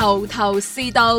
頭頭是道。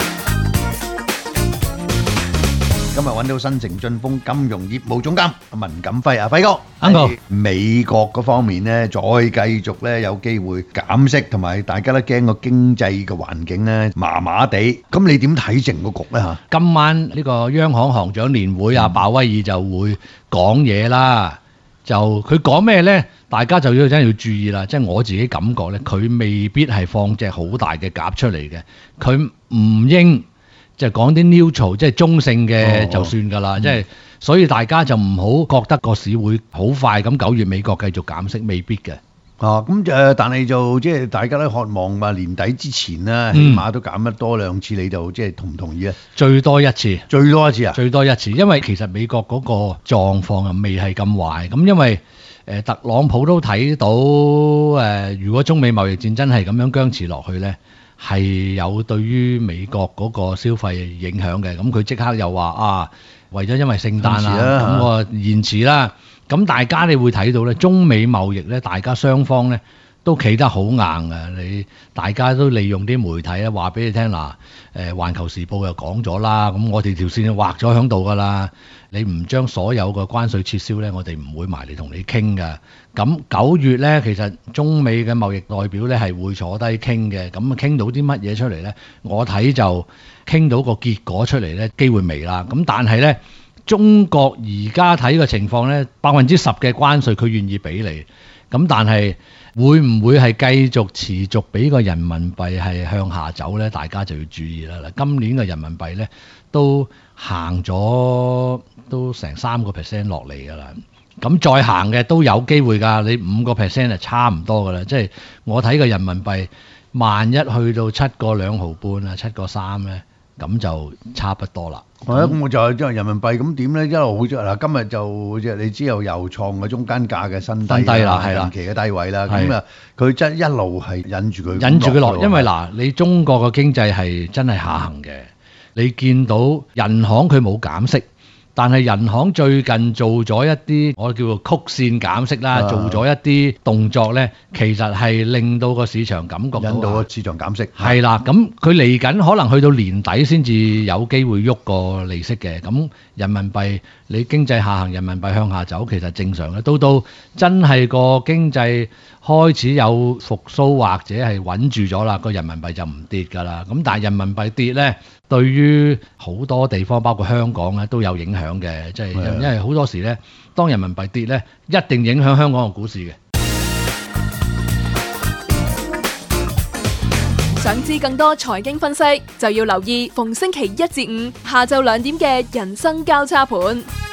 今日揾到新城晉峰金融業務總監文錦輝啊，輝哥， 喺美國嗰方面咧，再繼續咧有機會減息，同埋大家都驚個經濟嘅環境咧麻麻地。咁你點睇成個局咧嚇？ 今晚呢個央行行長年會啊，鮑威爾就會講嘢啦。就佢講咩呢？大家就真係要注意啦。即係我自己感覺呢，佢未必係放隻好大嘅鴿出嚟嘅。佢唔應就講啲 neutral，即係中性嘅就算㗎啦。即係所以大家就唔好覺得個市會好快咁9月美國繼續減息，未必嘅。 咁但係就即係大家都渴望話年底之前啦，起碼都減得多2次，你就即係同唔同意啊？ 最多一次， 最多一次啊！ 最多一次，因為其實美國嗰個狀況啊未係咁壞，咁因為特朗普都睇到如果中美貿易戰真係咁樣僵持落去呢，係有對於美國嗰個消費影響嘅。咁佢即刻又話為咗因為聖誕咁我延遲啦。咁大家你會睇到咧，中美貿易咧，大家雙方咧都企得好硬嘅。大家都利用啲媒體咧話俾你聽嗱，環球時報又講咗啦，咁我哋條線畫咗喺度㗎啦。你唔將所有嘅關稅撤銷咧，我哋唔會埋嚟同你傾㗎。咁9月咧，其實中美嘅貿易代表咧係會坐低傾嘅。咁傾到啲乜嘢出嚟咧？我睇就傾到個結果出嚟咧，機會微啦。咁但係咧，中國而家睇個情況呢，10%嘅關稅佢願意俾你，咁但係會唔會係繼續持續俾個人民幣係向下走呢？大家就要注意啦。嗱，今年嘅人民幣呢都行咗都成3% 落嚟㗎啦，咁再行嘅都有機會㗎。你5% 就差唔多㗎啦，即係我睇個人民幣萬一去到7個2毫半啊，7.3呢，咁就差不多啦。 咁我就係即係人民幣咁點咧？一路好嗱，今日就即係你知又創個中間價嘅新低啦，係啦，近期嘅低位啦。咁啊，佢真係一路係引住佢落， 因為嗱，你中國嘅經濟係真係下行嘅。你見到人行佢冇減息，但係人行最近做咗一啲我叫做曲線減息啦，做咗一啲動作咧，其實係令到個市場感覺到引導個市場減息。 係啦，咁佢嚟緊可能去到年底先至有機會喐個利息嘅。咁人民幣你經濟下行，人民幣向下走，其實正常嘅。到真係個經濟開始有復甦或者係穩住咗啦，個人民幣就唔跌㗎啦。咁但係人民幣跌咧，對於好多地方包括香港咧都有影響嘅，即係因為好多時咧，當人民幣跌咧，一定影響香港嘅股市嘅。 想知更多財經分析，就要留意逢星期1至5下晝2點嘅人生交叉盤。